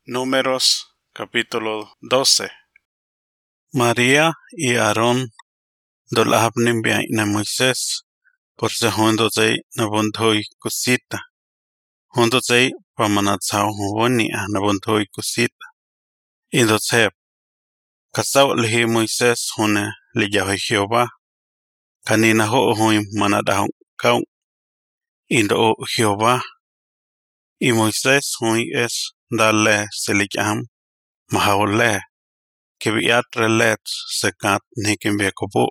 Números capítulo 12. María y Aarón dolabnin biaina Moisés por se hondozei nabonthoi kusita. Hondozei pamanatsao huonia nabonthoi kusita. Indotsep kasau lihi Moisés hune liyahui Jehová. Kanina ho huim manadahon kau. Indo Jehová. Y Moisés hui es dale selikam mahaule. Que viat relet sekat nikimbekobu.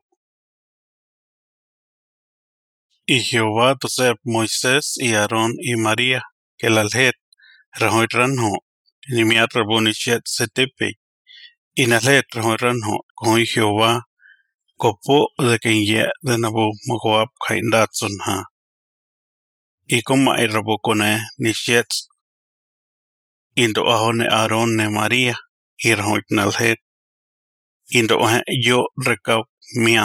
Y Jehová tosep Moisés y Aarón y María, que la alhet rahoy ranho, ni miat rabonichet setipi, y nalet rahoy ranho, con Jehová, copo de quien ye de nabu mogoab kaindatsun ha. Y como hay rabo kone nishet, indo ahone Aarón ne María, y rahoy nalhet, indo yo recau mian.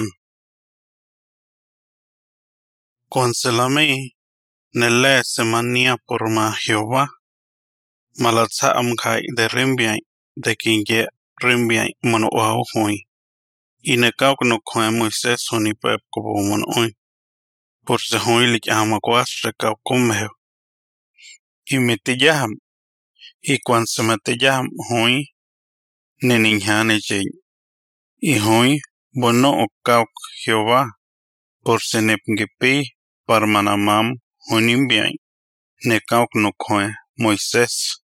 Conselame nelle semania por ma Jehová, malatsa amkai de rimbiai, de kinge rimbiai mono wao hui. Inekau no koe Moisés honi pep kobo mono oi. Por se hui lik amakwas rekau komeo. Y metillaham, y cuan se metillaham hui, neninjane jeng. Y hui, bono o kauk Jehová, por se nepngipi, parmanamam, honimbiai. Nekauk no koe Moisés.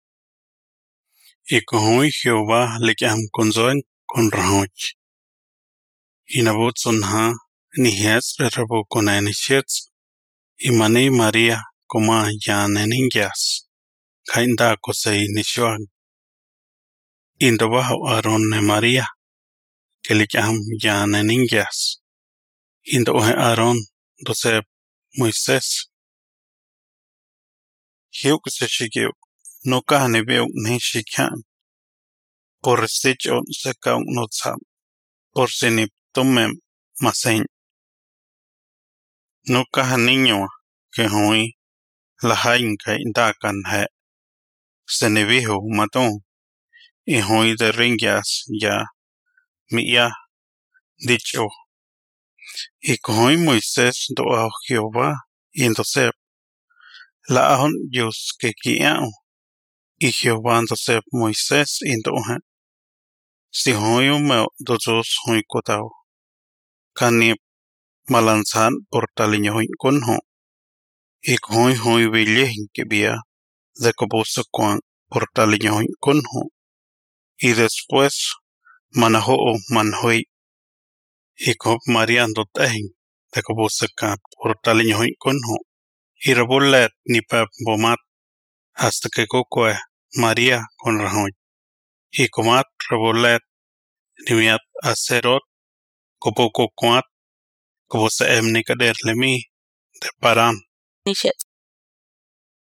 Y cohui Jehová le llam conzoen con rahoch. Y nabot sonha ni hes rebo con enishets. Y mani María coma ya neninjas. Kainda kosei nishuan. Indobaho Aarón ne María. Que le llam ya neninjas. Indohe Aarón dosep Moisés. Hiuk se shigiuk. No kahane beuk ne shikhan. Por stichon se kaun notsam. Por sinip tomem masen. No caja niño que hoy la jainca indacan he. Se ne viejo matón. Y hoy de ringas ya mi ya dicho. Y hoy Moisés do a Jehová. Y entonces la ahon Dios que guiao. Y Jehová entonces Moisés indoja. Si hoy me dos hoy cotao. Canip malanzan por taliño conho. Y hoy villehin que vía de coboso con por taliño conho. Y después manaho manhoi. Y cop mariando tehin de coboso can por taliño conho. Y rebulet ni pep bomat hasta que cocoe María con rajoy. Y comat rebulet ni miat acerot copoco coat coboso emni cader lemi de paran.